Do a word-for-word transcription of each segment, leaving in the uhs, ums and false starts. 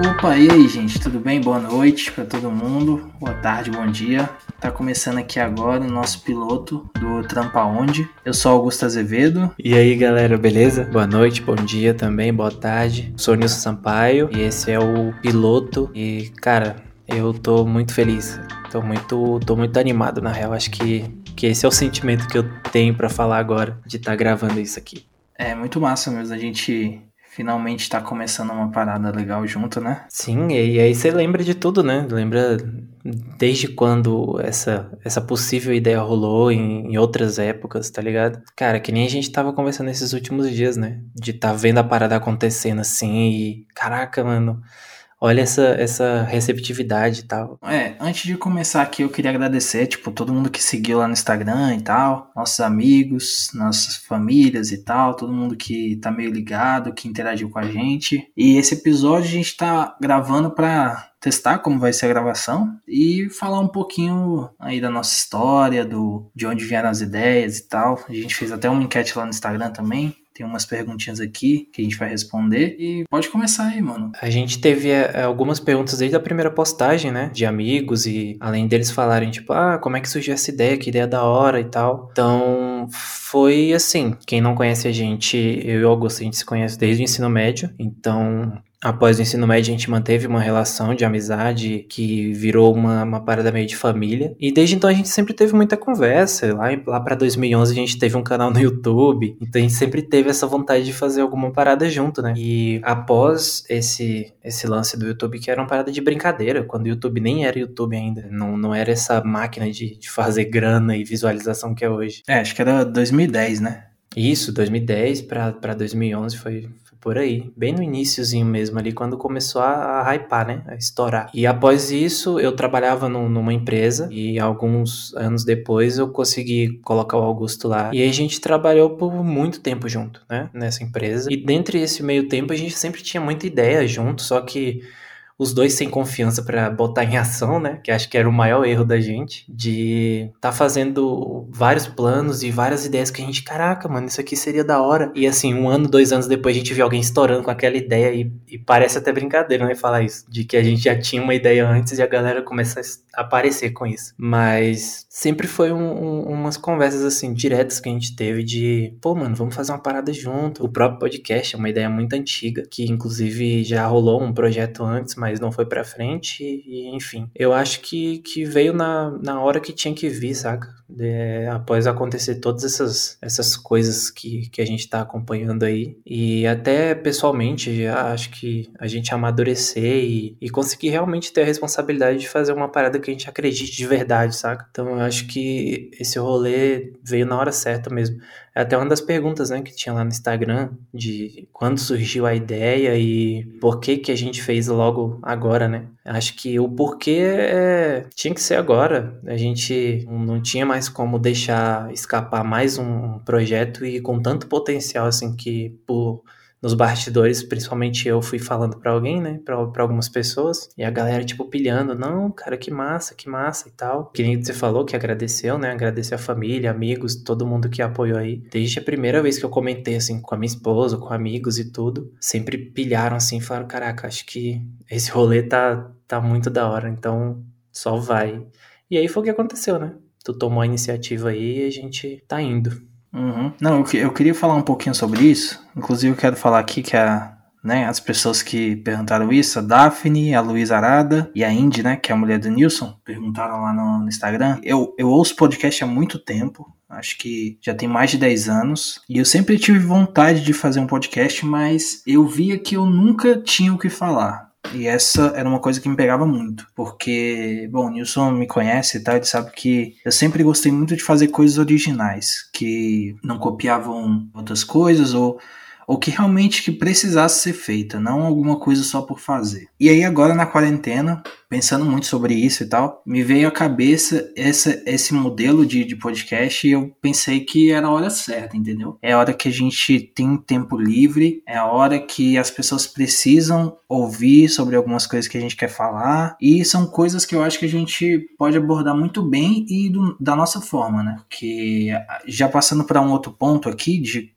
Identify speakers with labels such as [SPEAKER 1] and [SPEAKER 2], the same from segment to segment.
[SPEAKER 1] Opa, e aí, gente, tudo bem? Boa noite para todo mundo, boa tarde, bom dia. Tá começando aqui agora o nosso piloto do Trampa Onde. Eu sou Augusto Azevedo.
[SPEAKER 2] E aí, galera, beleza? Boa noite, bom dia também, boa tarde. Sou Nilson Sampaio e esse é o piloto. E, cara, eu tô muito feliz, tô muito, tô muito animado, na real. Acho que, que esse é o sentimento que eu tenho pra falar agora, de estar tá gravando isso aqui.
[SPEAKER 1] É muito massa mesmo, a gente finalmente tá começando uma parada legal junto, né?
[SPEAKER 2] Sim, e aí você lembra de tudo, né? Lembra desde quando essa, essa possível ideia rolou em, em outras épocas, tá ligado? Cara, que nem a gente tava conversando nesses últimos dias, né? De tá vendo a parada acontecendo assim e... Caraca, mano... Olha essa, essa receptividade e tal.
[SPEAKER 1] É, antes de começar aqui eu queria agradecer, tipo, todo mundo que seguiu lá no Instagram e tal, nossos amigos, nossas famílias e tal, todo mundo que tá meio ligado, que interagiu com a gente. E esse episódio a gente tá gravando pra testar como vai ser a gravação e falar um pouquinho aí da nossa história, do, de onde vieram as ideias e tal. A gente fez até uma enquete lá no Instagram também. Tem umas perguntinhas aqui que a gente vai responder e pode começar aí, mano.
[SPEAKER 2] A gente teve é, algumas perguntas desde a primeira postagem, né? De amigos e além deles falarem, tipo, ah, como é que surgiu essa ideia? Que ideia da hora e tal. Então, foi assim. Quem não conhece a gente, eu e o Augusto, a gente se conhece desde o ensino médio. Então... Após o ensino médio, a gente manteve uma relação de amizade que virou uma, uma parada meio de família. E desde então a gente sempre teve muita conversa. Lá, lá pra dois mil e onze a gente teve um canal no YouTube. Então a gente sempre teve essa vontade de fazer alguma parada junto, né? E após esse, esse lance do YouTube, que era uma parada de brincadeira, quando o YouTube nem era YouTube ainda. Não, não era essa máquina de, de fazer grana e visualização que é hoje.
[SPEAKER 1] É, acho que era dois mil e dez, né?
[SPEAKER 2] Isso, dois mil e dez pra, pra dois mil e onze foi... por aí, bem no iniciozinho mesmo ali, quando começou a, a hypar, né, a estourar. E após isso, eu trabalhava no, numa empresa e alguns anos depois eu consegui colocar o Augusto lá. E aí a gente trabalhou por muito tempo junto, né, nessa empresa. E dentre esse meio tempo a gente sempre tinha muita ideia junto, só que os dois sem confiança pra botar em ação, né? Que acho que era o maior erro da gente. De tá fazendo vários planos e várias ideias que a gente... Caraca, mano, isso aqui seria da hora. E assim, um ano, dois anos depois a gente vê alguém estourando com aquela ideia e, e parece até brincadeira, né? Falar isso. De que a gente já tinha uma ideia antes e a galera começa a aparecer com isso. Mas sempre foi um, um, umas conversas assim, diretas que a gente teve de... Pô, mano, vamos fazer uma parada junto. O próprio podcast é uma ideia muito antiga. Que inclusive já rolou um projeto antes, mas não foi pra frente e, enfim. Eu acho que, que veio na, na hora que tinha que vir, saca? De, após acontecer todas essas, essas coisas que, que a gente tá acompanhando aí. E até pessoalmente, acho que a gente amadurecer e, e conseguir realmente ter a responsabilidade de fazer uma parada que a gente acredite de verdade, saca? Então eu acho que esse rolê veio na hora certa mesmo. É até uma das perguntas, né, que tinha lá no Instagram, de quando surgiu a ideia e por que que a gente fez logo agora, né? Acho que o porquê é... tinha que ser agora. A gente não tinha mais como deixar escapar mais um projeto e com tanto potencial, assim, que por... nos bastidores, principalmente eu fui falando pra alguém, né, pra, pra algumas pessoas, e a galera, tipo, pilhando, não, cara, que massa, que massa e tal. Que nem você falou, que agradeceu, né, agradecer a família, amigos, todo mundo que apoiou aí. Desde a primeira vez que eu comentei, assim, com a minha esposa, com amigos e tudo, sempre pilharam, assim, falaram, caraca, acho que esse rolê tá, tá muito da hora, então só vai. E aí foi o que aconteceu, né? Tu tomou a iniciativa aí e a gente tá indo.
[SPEAKER 1] Uhum. Não, eu, eu queria falar um pouquinho sobre isso. Inclusive eu quero falar aqui que a, né, as pessoas que perguntaram isso, a Daphne, a Luísa Arada e a Indy, né, que é a mulher do Nilson, perguntaram lá no, no Instagram. Eu, eu ouço podcast há muito tempo, acho que já tem mais de dez anos, e eu sempre tive vontade de fazer um podcast, mas eu via que eu nunca tinha o que falar. E essa era uma coisa que me pegava muito, porque, bom, o Nilson me conhece e tal, ele sabe que eu sempre gostei muito de fazer coisas originais, que não copiavam outras coisas ou, ou que realmente que precisasse ser feita, não alguma coisa só por fazer. E aí agora na quarentena, pensando muito sobre isso e tal, me veio à cabeça essa, esse modelo de, de podcast e eu pensei que era a hora certa, entendeu? É a hora que a gente tem tempo livre, é a hora que as pessoas precisam ouvir sobre algumas coisas que a gente quer falar, e são coisas que eu acho que a gente pode abordar muito bem e do, da nossa forma, né? Que já passando para um outro ponto aqui de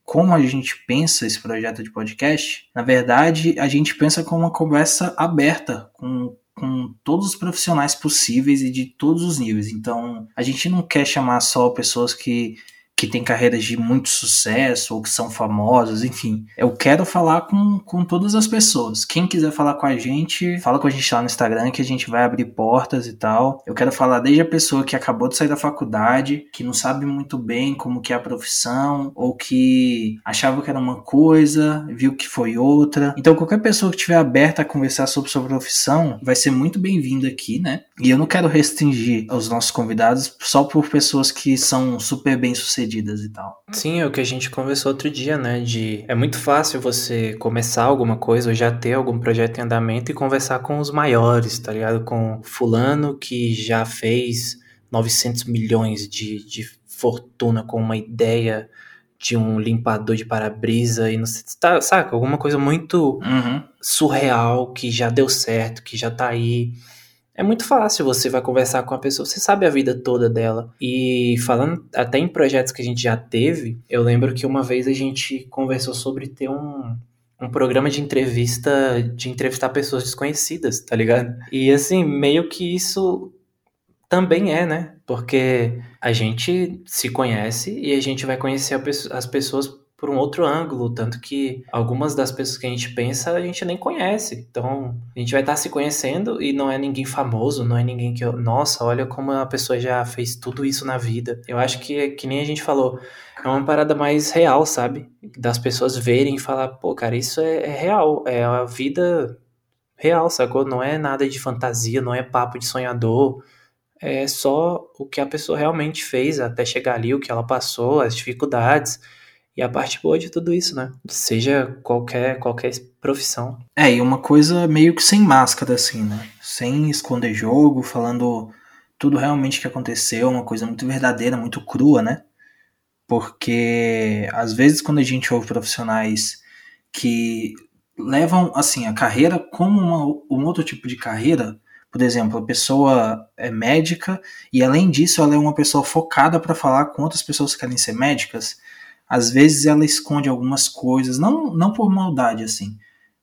[SPEAKER 1] como a gente pensa esse projeto de podcast, na verdade, a gente pensa com uma conversa aberta, com, com todos os profissionais possíveis e de todos os níveis. Então, a gente não quer chamar só pessoas que que tem carreiras de muito sucesso ou que são famosos, enfim. Eu quero falar com, com todas as pessoas. Quem quiser falar com a gente, fala com a gente lá no Instagram que a gente vai abrir portas e tal. Eu quero falar desde a pessoa que acabou de sair da faculdade, que não sabe muito bem como que é a profissão, ou que achava que era uma coisa, viu que foi outra. Então qualquer pessoa que estiver aberta a conversar sobre sua profissão vai ser muito bem-vinda aqui, né? E eu não quero restringir os nossos convidados só por pessoas que são super bem-sucedidas e tal.
[SPEAKER 2] Sim, é o que a gente conversou outro dia, né, de é muito fácil você começar alguma coisa ou já ter algum projeto em andamento e conversar com os maiores, tá ligado? Com fulano que já fez novecentos milhões de, de fortuna com uma ideia de um limpador de para-brisa e não sei, tá, saca? Alguma coisa muito
[SPEAKER 1] uhum.
[SPEAKER 2] surreal que já deu certo, que já tá aí. É muito fácil, você vai conversar com a pessoa, você sabe a vida toda dela. E falando até em projetos que a gente já teve, eu lembro que uma vez a gente conversou sobre ter um, um programa de entrevista, de entrevistar pessoas desconhecidas, tá ligado? E assim, meio que isso também é, né? Porque a gente se conhece e a gente vai conhecer a pe- as pessoas por um outro ângulo, tanto que algumas das pessoas que a gente pensa a gente nem conhece. Então, a gente vai estar se conhecendo e não é ninguém famoso, não é ninguém que eu... Nossa, olha como a pessoa já fez tudo isso na vida. Eu acho que, que nem a gente falou, é uma parada mais real, sabe? Das pessoas verem e falar, pô, cara, isso é, é real, é a vida real, sacou? Não é nada de fantasia, não é papo de sonhador, é só o que a pessoa realmente fez até chegar ali, o que ela passou, as dificuldades. E a parte boa de tudo isso, né? Seja qualquer, qualquer profissão.
[SPEAKER 1] É, e uma coisa meio que sem máscara, assim, né? Sem esconder jogo, falando tudo realmente que aconteceu, uma coisa muito verdadeira, muito crua, né? Porque às vezes quando a gente ouve profissionais que levam, assim, a carreira como uma, um outro tipo de carreira, por exemplo, a pessoa é médica e além disso ela é uma pessoa focada para falar com outras pessoas que querem ser médicas. Às vezes ela esconde algumas coisas, não, não por maldade, assim,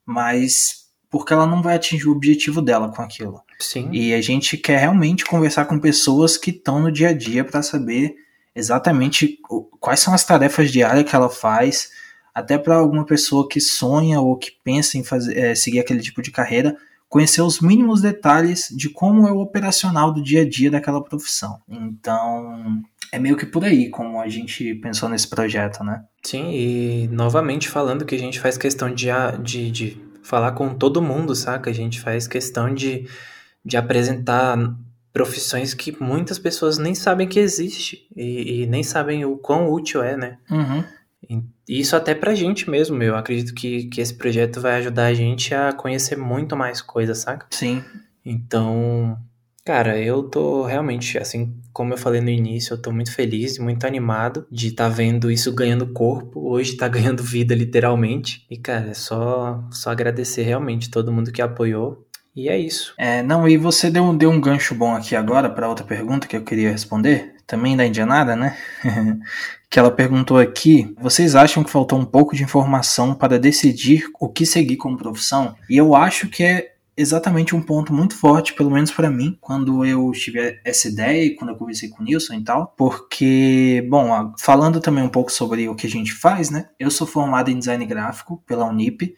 [SPEAKER 1] mas porque ela não vai atingir o objetivo dela com aquilo.
[SPEAKER 2] Sim.
[SPEAKER 1] E a gente quer realmente conversar com pessoas que estão no dia a dia para saber exatamente quais são as tarefas diárias que ela faz, até para alguma pessoa que sonha ou que pensa em fazer, é, seguir aquele tipo de carreira, conhecer os mínimos detalhes de como é o operacional do dia a dia daquela profissão. Então, é meio que por aí como a gente pensou nesse projeto, né?
[SPEAKER 2] Sim, e novamente falando que a gente faz questão de, de, de falar com todo mundo, saca? A gente faz questão de, de apresentar profissões que muitas pessoas nem sabem que existe e, e nem sabem o quão útil é, né?
[SPEAKER 1] Uhum.
[SPEAKER 2] E isso até pra gente mesmo, eu acredito que, que esse projeto vai ajudar a gente a conhecer muito mais coisas, saca?
[SPEAKER 1] Sim.
[SPEAKER 2] Então, cara, eu tô realmente, assim, como eu falei no início, eu tô muito feliz e muito animado de estar tá vendo isso ganhando corpo, hoje tá ganhando vida, literalmente. E, cara, é só, só agradecer realmente todo mundo que apoiou. E é isso.
[SPEAKER 1] É, não, e você deu, deu um gancho bom aqui agora para outra pergunta que eu queria responder, também da Indianada, né? Que ela perguntou aqui, vocês acham que faltou um pouco de informação para decidir o que seguir como profissão? E eu acho que é exatamente um ponto muito forte, pelo menos para mim, quando eu tive essa ideia e quando eu conversei com o Nilson e tal, porque, bom, falando também um pouco sobre o que a gente faz, né? Eu sou formado em design gráfico pela Unip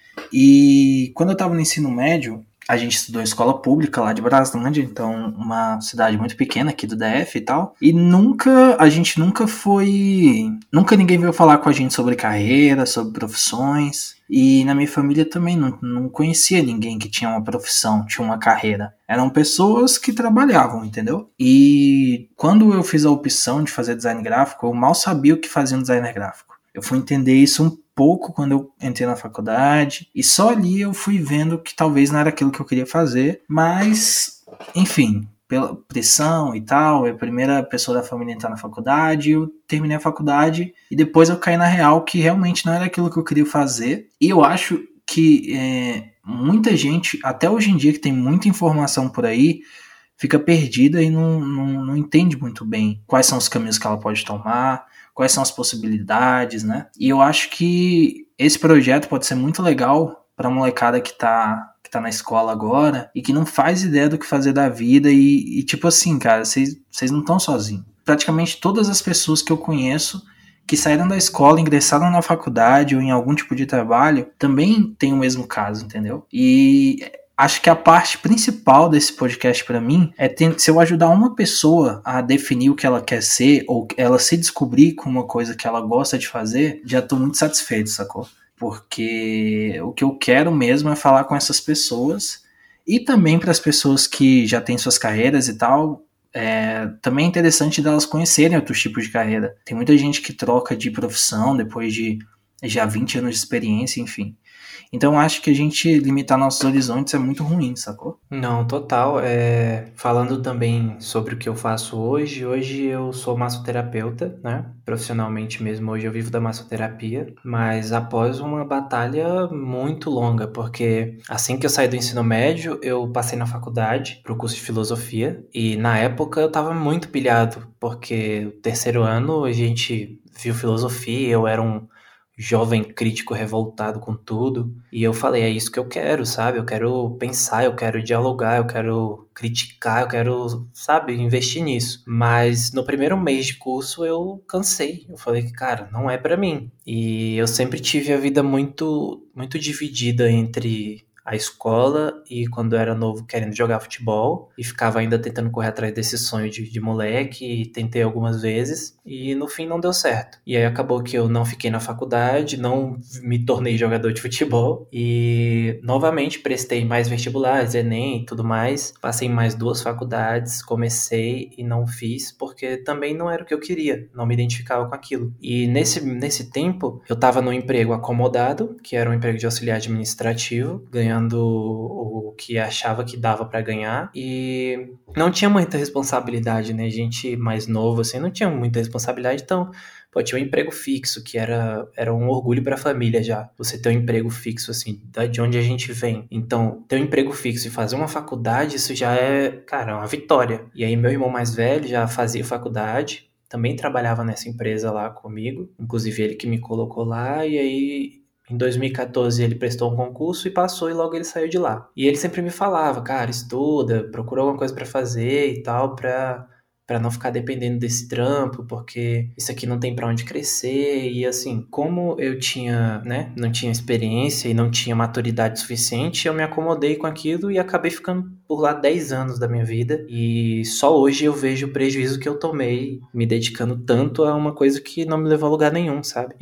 [SPEAKER 1] e quando eu estava no ensino médio, a gente estudou em escola pública lá de Braslândia, então uma cidade muito pequena aqui do D F e tal. E nunca, a gente nunca foi... Nunca ninguém veio falar com a gente sobre carreira, sobre profissões. E na minha família também não, não conhecia ninguém que tinha uma profissão, tinha uma carreira. Eram pessoas que trabalhavam, entendeu? E quando eu fiz a opção de fazer design gráfico, eu mal sabia o que fazia um designer gráfico. Eu fui entender isso um pouco quando eu entrei na faculdade, e só ali eu fui vendo que talvez não era aquilo que eu queria fazer, mas, enfim, pela pressão e tal, eu a primeira pessoa da família a entrar na faculdade, eu terminei a faculdade, e depois eu caí na real que realmente não era aquilo que eu queria fazer, e eu acho que é, muita gente, até hoje em dia que tem muita informação por aí, fica perdida e não, não, não entende muito bem quais são os caminhos que ela pode tomar, quais são as possibilidades, né? E eu acho que esse projeto pode ser muito legal para a molecada que tá, que tá na escola agora e que não faz ideia do que fazer da vida e, e tipo assim, cara, vocês não estão sozinhos. Praticamente todas as pessoas que eu conheço que saíram da escola, ingressaram na faculdade ou em algum tipo de trabalho, também tem o mesmo caso, entendeu? E acho que a parte principal desse podcast para mim é ter, se eu ajudar uma pessoa a definir o que ela quer ser ou ela se descobrir com uma coisa que ela gosta de fazer, já tô muito satisfeito, sacou? Porque o que eu quero mesmo é falar com essas pessoas e também para as pessoas que já têm suas carreiras e tal. É, também é interessante delas conhecerem outros tipos de carreira. Tem muita gente que troca de profissão depois de já vinte anos de experiência, enfim. Então eu acho que a gente limitar nossos horizontes é muito ruim, sacou?
[SPEAKER 2] Não, total. É, falando também sobre o que eu faço hoje, hoje eu sou massoterapeuta, né? Profissionalmente mesmo, hoje eu vivo da massoterapia, mas após uma batalha muito longa, porque assim que eu saí do ensino médio, eu passei na faculdade para o curso de filosofia, e na época eu tava muito pilhado, porque o terceiro ano a gente viu filosofia, eu era um jovem crítico revoltado com tudo, e eu falei, é isso que eu quero, sabe? Eu quero pensar, eu quero dialogar, eu quero criticar, eu quero, sabe, investir nisso. Mas no primeiro mês de curso eu cansei, eu falei que, cara, não é pra mim. E eu sempre tive a vida muito, muito dividida entre a escola e quando eu era novo querendo jogar futebol e ficava ainda tentando correr atrás desse sonho de, de moleque e tentei algumas vezes e no fim não deu certo. E aí acabou que eu não fiquei na faculdade, não me tornei jogador de futebol e novamente prestei mais vestibulares, Enem e tudo mais, passei em mais duas faculdades, comecei e não fiz porque também não era o que eu queria, não me identificava com aquilo. E nesse, nesse tempo eu tava num emprego acomodado, que era um emprego de auxiliar administrativo, ganhando o que achava que dava pra ganhar e não tinha muita responsabilidade, né? Gente mais novo, assim, não tinha muita responsabilidade, então, pô, tinha um emprego fixo, que era, era um orgulho pra família já, você ter um emprego fixo, assim, de onde a gente vem. Então, ter um emprego fixo e fazer uma faculdade, isso já é, cara, uma vitória. E aí, meu irmão mais velho já fazia faculdade, também trabalhava nessa empresa lá comigo, inclusive ele que me colocou lá, e aí em dois mil e quatorze ele prestou um concurso e passou e logo ele saiu de lá. E ele sempre me falava, cara, estuda, procura alguma coisa pra fazer e tal, pra, pra não ficar dependendo desse trampo, porque isso aqui não tem pra onde crescer. E assim, como eu tinha, né, não tinha experiência e não tinha maturidade suficiente, eu me acomodei com aquilo e acabei ficando por lá dez anos da minha vida. E só hoje eu vejo o prejuízo que eu tomei me dedicando tanto a uma coisa que não me levou a lugar nenhum, sabe?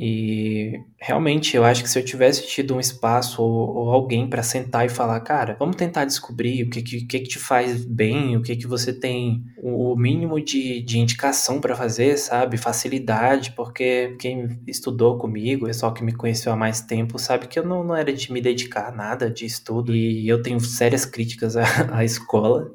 [SPEAKER 2] E realmente eu acho que se eu tivesse tido um espaço ou, ou alguém pra sentar e falar, cara, vamos tentar descobrir o que que, que, que te faz bem, o que que você tem o mínimo de, de indicação pra fazer, sabe? Facilidade, porque quem estudou comigo, o pessoal que me conheceu há mais tempo, sabe que eu não, não era de me dedicar a nada de estudo. E eu tenho sérias críticas à, à escola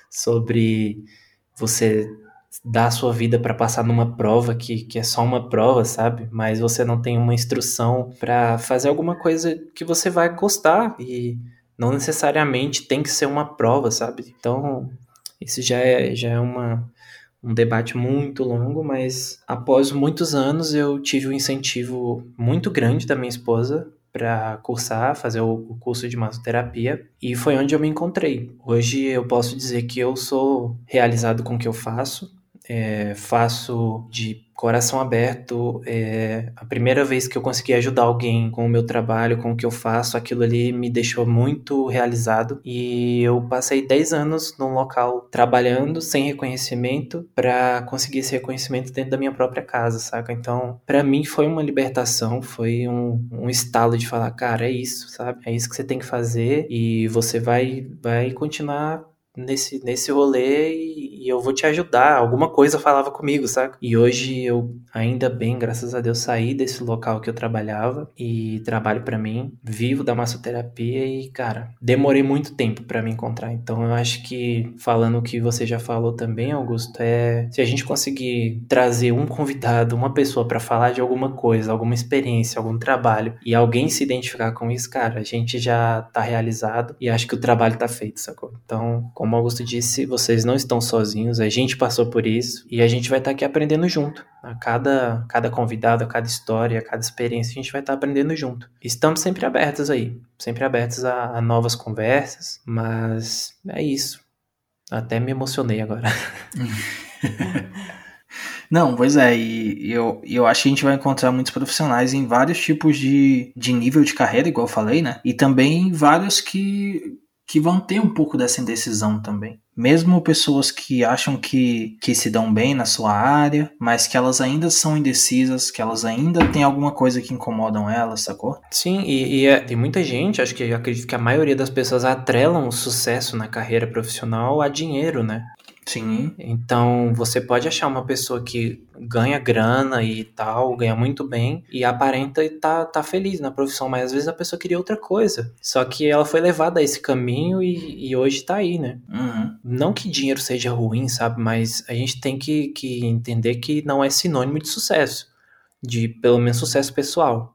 [SPEAKER 2] sobre você dar a sua vida para passar numa prova que, que é só uma prova, sabe? Mas você não tem uma instrução para fazer alguma coisa que você vai gostar e não necessariamente tem que ser uma prova, sabe? Então, isso já é, já é uma, um debate muito longo, mas após muitos anos eu tive um incentivo muito grande da minha esposa para cursar, fazer o curso de massoterapia, e foi onde eu me encontrei. Hoje eu posso dizer que eu sou realizado com o que eu faço, é, faço de coração aberto, é, a primeira vez que eu consegui ajudar alguém com o meu trabalho, com o que eu faço, aquilo ali me deixou muito realizado, e eu passei dez anos num local trabalhando sem reconhecimento para conseguir esse reconhecimento dentro da minha própria casa, saca? Então, para mim foi uma libertação, foi um, um estalo de falar, cara, é isso, sabe? É isso que você tem que fazer e você vai, vai continuar nesse, nesse rolê e, e eu vou te ajudar. Alguma coisa falava comigo, saca? E hoje eu, ainda bem, graças a Deus, saí desse local que eu trabalhava e trabalho pra mim, vivo da massoterapia e, cara, demorei muito tempo pra me encontrar. Então eu acho que, falando o que você já falou também, Augusto, é se a gente conseguir trazer um convidado, uma pessoa pra falar de alguma coisa, alguma experiência, algum trabalho e alguém se identificar com isso, cara, a gente já tá realizado e acho que o trabalho tá feito, sacou? Então, com como o Augusto disse, vocês não estão sozinhos, a gente passou por isso e a gente vai estar aqui aprendendo junto. A cada, cada convidado, a cada história, a cada experiência, a gente vai estar aprendendo junto. Estamos sempre abertos aí, sempre abertos a, a novas conversas, mas é isso. Até me emocionei agora.
[SPEAKER 1] Não, pois é, e eu, eu acho que a gente vai encontrar muitos profissionais em vários tipos de, de nível de carreira, igual eu falei, né? E também vários que, que vão ter um pouco dessa indecisão também. Mesmo pessoas que acham que, que se dão bem na sua área, mas que elas ainda são indecisas, que elas ainda têm alguma coisa que incomodam elas, sacou?
[SPEAKER 2] Sim, e, e é, tem muita gente, acho que eu acredito que a maioria das pessoas atrelam o sucesso na carreira profissional a dinheiro, né?
[SPEAKER 1] Sim.
[SPEAKER 2] Então, você pode achar uma pessoa que ganha grana e tal, ganha muito bem e aparenta e tá, tá feliz na profissão, mas às vezes a pessoa queria outra coisa. Só que ela foi levada a esse caminho e, e hoje tá aí, né?
[SPEAKER 1] Uhum.
[SPEAKER 2] Não que dinheiro seja ruim, sabe? Mas a gente tem que, que entender que não é sinônimo de sucesso, de pelo menos sucesso pessoal.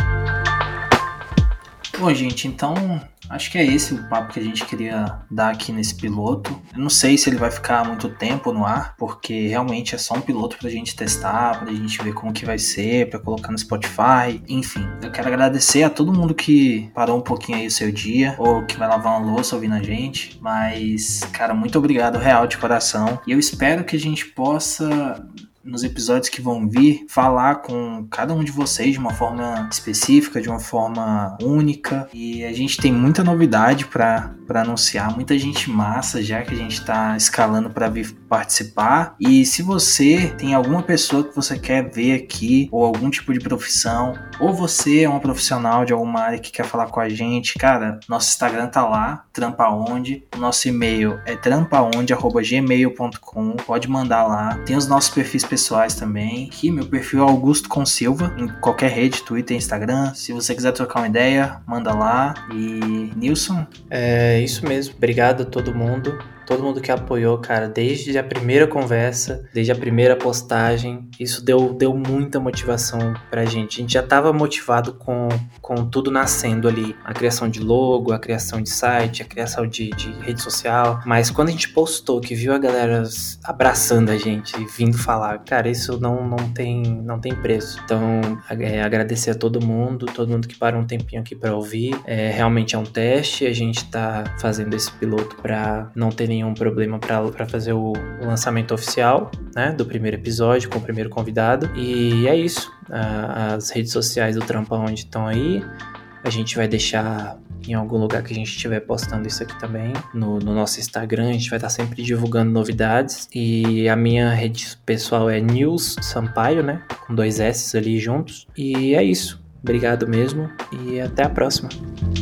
[SPEAKER 1] Bom, gente, então acho que é esse o papo que a gente queria dar aqui nesse piloto. Eu não sei se ele vai ficar muito tempo no ar, porque realmente é só um piloto pra gente testar, pra gente ver como que vai ser, pra colocar no Spotify, enfim. Eu quero agradecer a todo mundo que parou um pouquinho aí o seu dia, ou que vai lavar uma louça ouvindo a gente, mas, cara, muito obrigado, real, de coração. E eu espero que a gente possa, nos episódios que vão vir, falar com cada um de vocês de uma forma específica, de uma forma única. E a gente tem muita novidade para para anunciar, muita gente massa já que a gente está escalando para vir participar. E se você tem alguma pessoa que você quer ver aqui, ou algum tipo de profissão, ou você é um profissional de alguma área que quer falar com a gente, cara, nosso Instagram tá lá, trampaonde, o nosso e-mail é trampaonde arroba gmail ponto com, pode mandar lá. Tem os nossos perfis pessoais também, aqui meu perfil é Augusto com Silva, em qualquer rede, Twitter, Instagram. Se você quiser trocar uma ideia, manda lá. E Nilson?
[SPEAKER 2] É isso mesmo, obrigado a todo mundo. Todo mundo que apoiou, cara, desde a primeira conversa, desde a primeira postagem, isso deu, deu muita motivação pra gente. A gente já tava motivado com, com tudo nascendo ali, a criação de logo, a criação de site, a criação de, de rede social, mas quando a gente postou, que viu a galera abraçando a gente e vindo falar, cara, isso não, não, tem, não tem preço. Então, é, agradecer a todo mundo, todo mundo que parou um tempinho aqui pra ouvir. É, realmente é um teste, a gente tá fazendo esse piloto pra não ter nenhum problema para fazer o, o lançamento oficial, né, do primeiro episódio com o primeiro convidado. E é isso. A, as redes sociais do Trampa Onde estão aí. A gente vai deixar em algum lugar que a gente estiver postando isso aqui também. No, no nosso Instagram, a gente vai estar sempre divulgando novidades. E a minha rede pessoal é Nils Sampaio, né, com dois S ali juntos. E é isso. Obrigado mesmo e até a próxima.